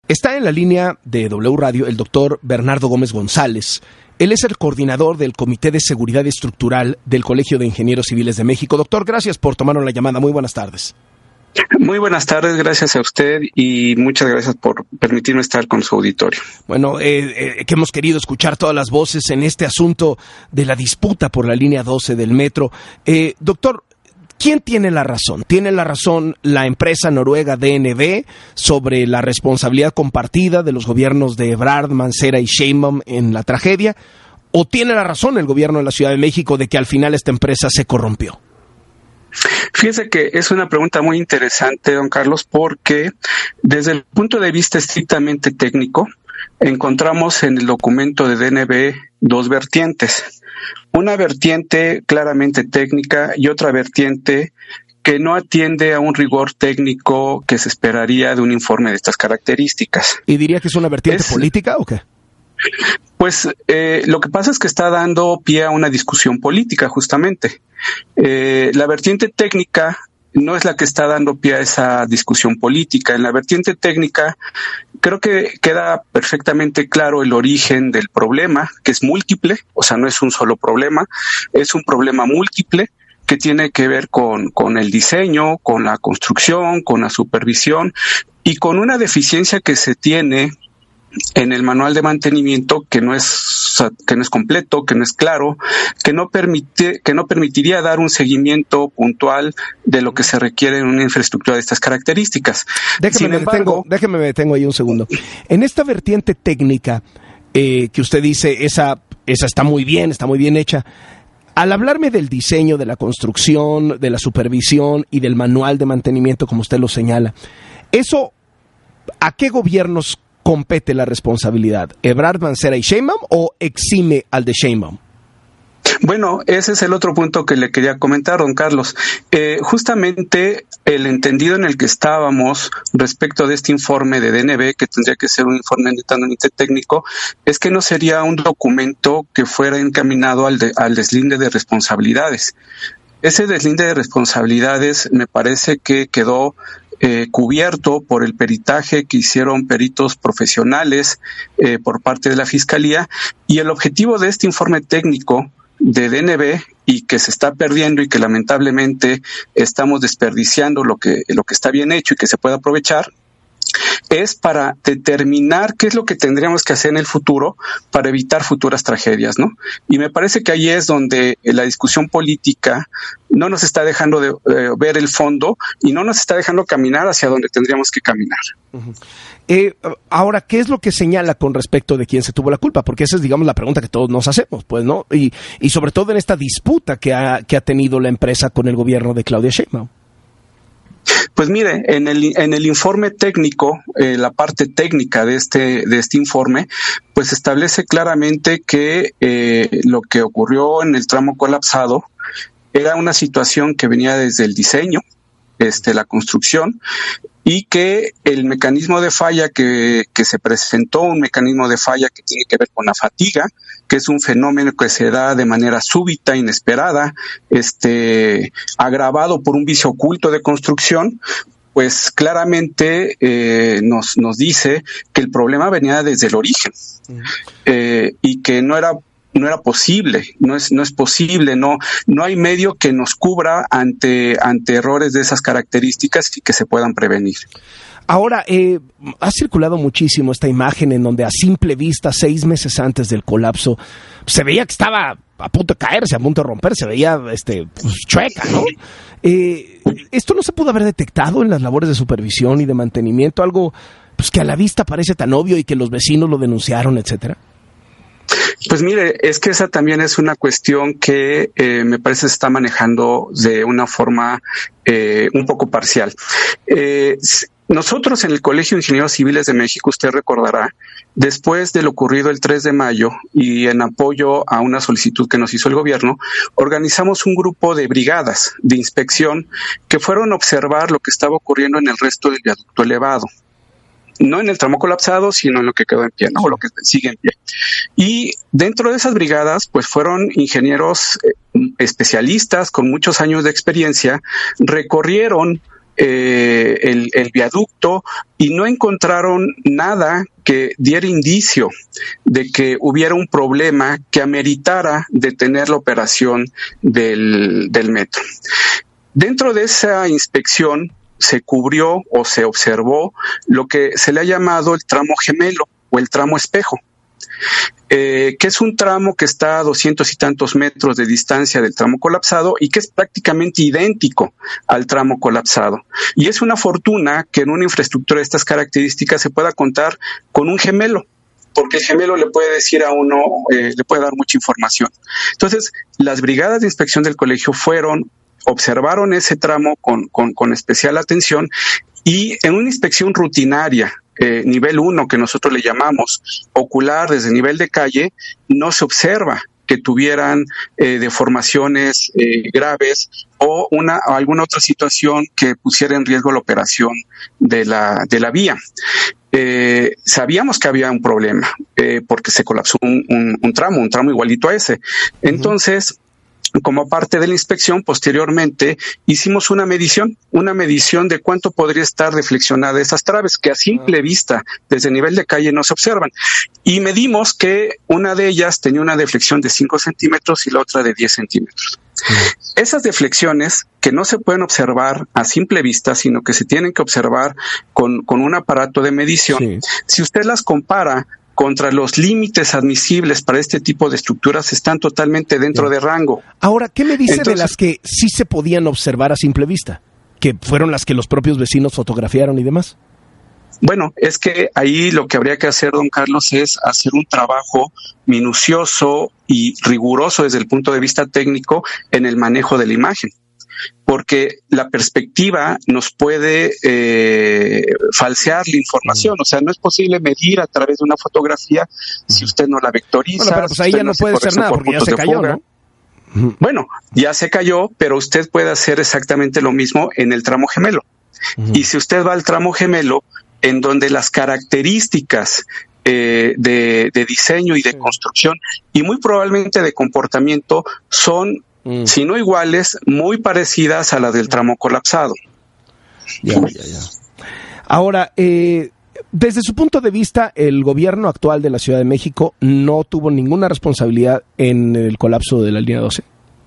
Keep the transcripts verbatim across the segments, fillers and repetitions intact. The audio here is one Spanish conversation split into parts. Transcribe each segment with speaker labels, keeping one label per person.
Speaker 1: Está en la línea de W Radio el doctor Bernardo Gómez González. Él es el coordinador del Comité de Seguridad Estructural del Colegio de Ingenieros Civiles de México. Doctor, gracias por tomarnos la llamada. Muy buenas tardes.
Speaker 2: Muy buenas tardes, gracias a usted y muchas gracias por permitirme estar con su auditorio.
Speaker 1: Bueno, eh, eh, que hemos querido escuchar todas las voces en este asunto de la disputa por la línea doce del metro. Eh, doctor, ¿quién tiene la razón? ¿Tiene la razón la empresa noruega D N B sobre la responsabilidad compartida de los gobiernos de Ebrard, Mancera y Sheinbaum en la tragedia? ¿O tiene la razón el gobierno de la Ciudad de México de que al final esta empresa se corrompió?
Speaker 2: Fíjese que es una pregunta muy interesante, don Carlos, porque desde el punto de vista estrictamente técnico, encontramos en el documento de D N B dos vertientes. Una vertiente claramente técnica y otra vertiente que no atiende a un rigor técnico que se esperaría de un informe de estas características.
Speaker 1: ¿Y diría que es una vertiente
Speaker 2: es,
Speaker 1: política o qué?
Speaker 2: Pues eh, lo que pasa es que está dando pie a una discusión política, justamente. Eh, la vertiente técnica no es la que está dando pie a esa discusión política. En la vertiente técnica creo que queda perfectamente claro el origen del problema, que es múltiple, o sea, no es un solo problema, es un problema múltiple que tiene que ver con, con el diseño, con la construcción, con la supervisión y con una deficiencia que se tiene en el manual de mantenimiento que no es que no es completo, que no es claro, que no permite que no permitiría dar un seguimiento puntual de lo que se requiere en una infraestructura de estas características.
Speaker 1: Déjeme
Speaker 2: Sin
Speaker 1: me
Speaker 2: embargo,
Speaker 1: detengo, déjeme me detengo ahí un segundo. En esta vertiente técnica eh, que usted dice, esa esa está muy bien, está muy bien hecha. Al hablarme del diseño, de la construcción, de la supervisión y del manual de mantenimiento, como usted lo señala, eso, ¿a qué gobiernos compete la responsabilidad? ¿Ebrard, Mancera y Sheinbaum o exime al de Sheinbaum?
Speaker 2: Bueno, ese es el otro punto que le quería comentar, don Carlos. Eh, justamente el entendido en el que estábamos respecto de este informe de D N B, que tendría que ser un informe netamente técnico, es que no sería un documento que fuera encaminado al, de, al deslinde de responsabilidades. Ese deslinde de responsabilidades me parece que quedó Eh, cubierto por el peritaje que hicieron peritos profesionales eh, por parte de la Fiscalía, y el objetivo de este informe técnico de D N B, y que se está perdiendo y que lamentablemente estamos desperdiciando lo que, lo que está bien hecho y que se puede aprovechar, es para determinar qué es lo que tendríamos que hacer en el futuro para evitar futuras tragedias, ¿no? Y me parece que ahí es donde la discusión política no nos está dejando de eh, ver el fondo y no nos está dejando caminar hacia donde tendríamos que caminar.
Speaker 1: Uh-huh. Eh, ahora, ¿qué es lo que señala con respecto de quién se tuvo la culpa? Porque esa es, digamos, la pregunta que todos nos hacemos, pues, ¿no? Y, y sobre todo en esta disputa que ha, que ha tenido la empresa con el gobierno de Claudia Sheinbaum.
Speaker 2: Pues mire, en el en el informe técnico, eh, la parte técnica de este de este informe, pues establece claramente que eh, lo que ocurrió en el tramo colapsado era una situación que venía desde el diseño, este, la construcción, y que el mecanismo de falla que, que se presentó, un mecanismo de falla que tiene que ver con la fatiga, que es un fenómeno que se da de manera súbita, inesperada, este, agravado por un vicio oculto de construcción, pues claramente eh, nos, nos dice que el problema venía desde el origen, eh, y que no era no era posible, no es no es posible, no no hay medio que nos cubra ante ante errores de esas características y que se puedan prevenir.
Speaker 1: Ahora, eh, ha circulado muchísimo esta imagen en donde a simple vista, seis meses antes del colapso, se veía que estaba a punto de caerse, a punto de romperse, se veía este, pues, chueca, ¿no? Eh, ¿Esto no se pudo haber detectado en las labores de supervisión y de mantenimiento? Algo pues que a la vista parece tan obvio y que los vecinos lo denunciaron, etcétera.
Speaker 2: Pues mire, es que esa también es una cuestión que eh, me parece se está manejando de una forma eh, un poco parcial. Eh, nosotros en el Colegio de Ingenieros Civiles de México, usted recordará, después de lo ocurrido el tres de mayo y en apoyo a una solicitud que nos hizo el gobierno, organizamos un grupo de brigadas de inspección que fueron a observar lo que estaba ocurriendo en el resto del viaducto elevado. No en el tramo colapsado, sino en lo que quedó en pie, ¿no? O lo que sigue en pie. Y dentro de esas brigadas, pues fueron ingenieros eh, especialistas con muchos años de experiencia, recorrieron eh, el, el viaducto y no encontraron nada que diera indicio de que hubiera un problema que ameritara detener la operación del, del metro. Dentro de esa inspección se cubrió o se observó lo que se le ha llamado el tramo gemelo o el tramo espejo, eh, que es un tramo que está a doscientos y tantos metros de distancia del tramo colapsado y que es prácticamente idéntico al tramo colapsado. Y es una fortuna que en una infraestructura de estas características se pueda contar con un gemelo, porque el gemelo le puede decir a uno, eh, le puede dar mucha información. Entonces, las brigadas de inspección del colegio fueron, observaron ese tramo con, con, con especial atención y en una inspección rutinaria, eh, nivel uno que nosotros le llamamos, ocular desde nivel de calle, no se observa que tuvieran eh, deformaciones eh, graves o una o alguna otra situación que pusiera en riesgo la operación de la, de la vía. Eh, sabíamos que había un problema eh, porque se colapsó un, un, un tramo, un tramo igualito a ese. Entonces, como parte de la inspección, posteriormente hicimos una medición, una medición de cuánto podría estar deflexionada esas traves, que a simple vista, desde el nivel de calle, no se observan. Y medimos que una de ellas tenía una deflexión de cinco centímetros y la otra de diez centímetros. Esas deflexiones, que no se pueden observar a simple vista, sino que se tienen que observar con, con un aparato de medición, sí. Si usted las compara contra los límites admisibles para este tipo de estructuras, están totalmente dentro sí. de rango.
Speaker 1: Ahora, ¿qué me dice Entonces, de las que sí se podían observar a simple vista? Que fueron las que los propios vecinos fotografiaron y demás.
Speaker 2: Bueno, es que ahí lo que habría que hacer, don Carlos, es hacer un trabajo minucioso y riguroso desde el punto de vista técnico en el manejo de la imagen. Porque la perspectiva nos puede eh, falsear la información. O sea, no es posible medir a través de una fotografía si usted no la vectoriza.
Speaker 1: Bueno, pero pues ahí ya no puede hacer nada porque ya se cayó, ¿no?
Speaker 2: Bueno, ya se cayó, pero usted puede hacer exactamente lo mismo en el tramo gemelo. Uh-huh. Y si usted va al tramo gemelo, en donde las características eh, de, de diseño y de construcción y muy probablemente de comportamiento son Mm. si no iguales, muy parecidas a las del tramo colapsado.
Speaker 1: Ya, ya, ya. Ahora, eh, desde su punto de vista, el gobierno actual de la Ciudad de México no tuvo ninguna responsabilidad en el colapso de la línea doce.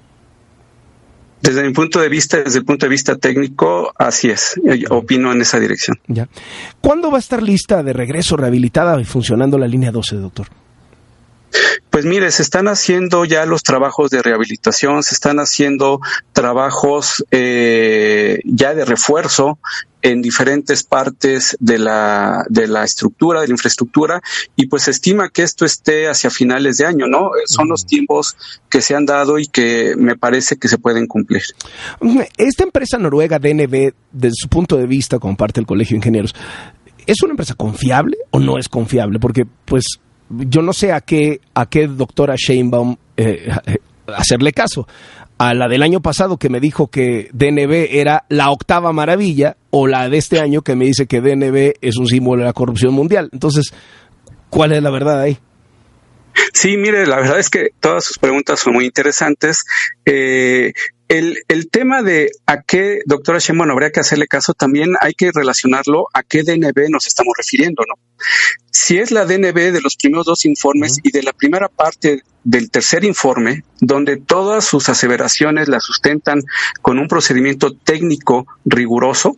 Speaker 2: Desde mi punto de vista, desde el punto de vista técnico, así es. Yo opino en esa dirección.
Speaker 1: Ya. ¿Cuándo va a estar lista de regreso, rehabilitada y funcionando la línea doce, doctor?
Speaker 2: Pues mire, se están haciendo ya los trabajos de rehabilitación, se están haciendo trabajos eh, ya de refuerzo en diferentes partes de la de la estructura, de la infraestructura, y pues se estima que esto esté hacia finales de año, ¿no? Son los tiempos que se han dado y que me parece que se pueden cumplir.
Speaker 1: Esta empresa noruega D N B, desde su punto de vista, como parte del Colegio de Ingenieros, ¿es una empresa confiable o no es confiable? Porque, pues, yo no sé a qué a qué doctora Sheinbaum eh, hacerle caso. A la del año pasado que me dijo que D N B era la octava maravilla, o la de este año que me dice que D N B es un símbolo de la corrupción mundial. Entonces, ¿cuál es la verdad ahí?
Speaker 2: Sí, mire, la verdad es que todas sus preguntas son muy interesantes. Eh, el, el tema de a qué doctora Sheinbaum habría que hacerle caso, también hay que relacionarlo a qué D N B nos estamos refiriendo, ¿no? Si es la D N B de los primeros dos informes uh-huh. y de la primera parte del tercer informe, donde todas sus aseveraciones las sustentan con un procedimiento técnico riguroso,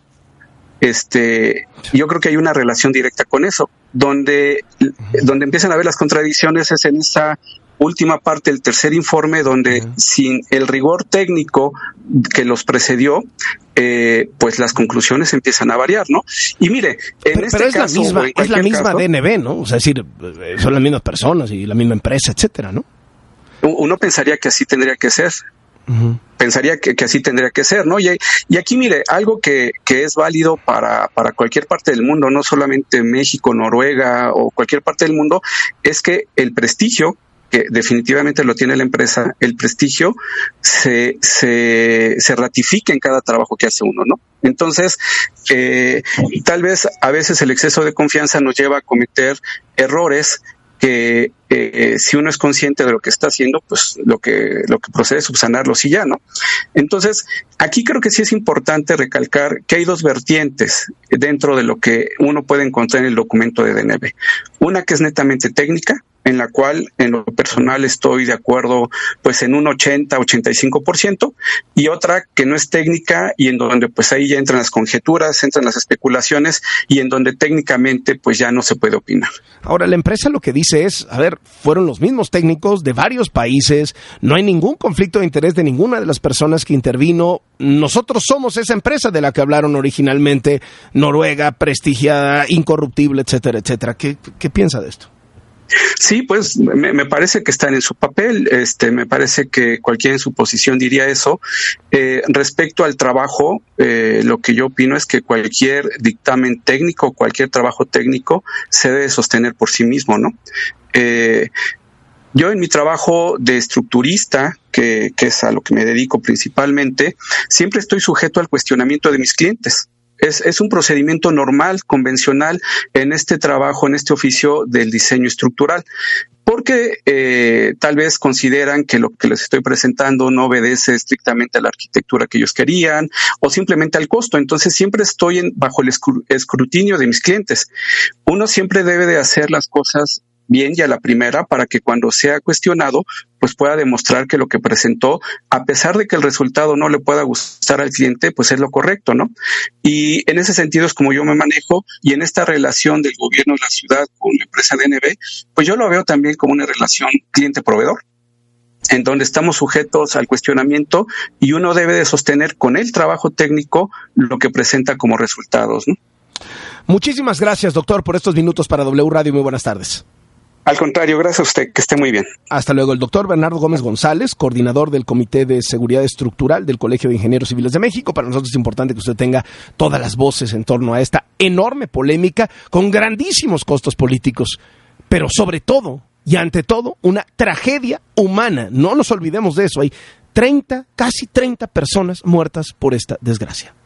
Speaker 2: este, yo creo que hay una relación directa con eso. Donde, uh-huh. donde empiezan a ver las contradicciones es en esa última parte del tercer informe, donde uh-huh. sin el rigor técnico que los precedió, eh, pues las conclusiones empiezan a variar, ¿no? Y mire, en
Speaker 1: pero,
Speaker 2: este
Speaker 1: pero es
Speaker 2: caso,
Speaker 1: la misma, es la misma
Speaker 2: caso,
Speaker 1: D N B, ¿no? O sea, es decir, son las mismas personas y la misma empresa, etcétera, ¿no?
Speaker 2: Uno pensaría que así tendría que ser. Uh-huh. Pensaría que, que así tendría que ser, ¿no? Y, y aquí, mire, algo que, que es válido para, para cualquier parte del mundo, no solamente México, Noruega o cualquier parte del mundo, es que el prestigio, que definitivamente lo tiene la empresa, el prestigio se, se, se ratifica en cada trabajo que hace uno, ¿no? Entonces, eh, tal vez a veces el exceso de confianza nos lleva a cometer errores que eh, si uno es consciente de lo que está haciendo, pues lo que, lo que procede es subsanarlo, sí ya, ¿no? Entonces, aquí creo que sí es importante recalcar que hay dos vertientes dentro de lo que uno puede encontrar en el documento de D N B. Una que es netamente técnica, en la cual en lo personal estoy de acuerdo pues en un ochenta, ochenta y cinco por ciento, y otra que no es técnica y en donde pues ahí ya entran las conjeturas, entran las especulaciones y en donde técnicamente pues ya no se puede opinar.
Speaker 1: Ahora, la empresa lo que dice es, a ver, fueron los mismos técnicos de varios países, no hay ningún conflicto de interés de ninguna de las personas que intervino, nosotros somos esa empresa de la que hablaron originalmente, Noruega, prestigiada, incorruptible, etcétera, etcétera. ¿Qué, qué piensa de esto?
Speaker 2: Sí, pues me, me parece que están en su papel, este, me parece que cualquiera en su posición diría eso. Eh, respecto al trabajo, eh, lo que yo opino es que cualquier dictamen técnico, cualquier trabajo técnico se debe sostener por sí mismo, ¿no? Eh, Yo en mi trabajo de estructurista, que, que es a lo que me dedico principalmente, siempre estoy sujeto al cuestionamiento de mis clientes. Es, es un procedimiento normal, convencional en este trabajo, en este oficio del diseño estructural, porque eh, tal vez consideran que lo que les estoy presentando no obedece estrictamente a la arquitectura que ellos querían o simplemente al costo. Entonces siempre estoy en, bajo el escrutinio de mis clientes. Uno siempre debe de hacer las cosas bien y a la primera para que cuando sea cuestionado pues pueda demostrar que lo que presentó, a pesar de que el resultado no le pueda gustar al cliente, pues es lo correcto, ¿no? Y en ese sentido es como yo me manejo, y en esta relación del gobierno de la ciudad con la empresa D N B, pues yo lo veo también como una relación cliente-proveedor, en donde estamos sujetos al cuestionamiento y uno debe de sostener con el trabajo técnico lo que presenta como resultados, ¿no?
Speaker 1: Muchísimas gracias, doctor, por estos minutos para W Radio. Muy buenas tardes.
Speaker 2: Al contrario, gracias a usted, que esté muy bien.
Speaker 1: Hasta luego. El doctor Bernardo Gómez González, coordinador del Comité de Seguridad Estructural del Colegio de Ingenieros Civiles de México. Para nosotros es importante que usted tenga todas las voces en torno a esta enorme polémica con grandísimos costos políticos, pero sobre todo y ante todo una tragedia humana. No nos olvidemos de eso. Hay treinta, casi treinta personas muertas por esta desgracia.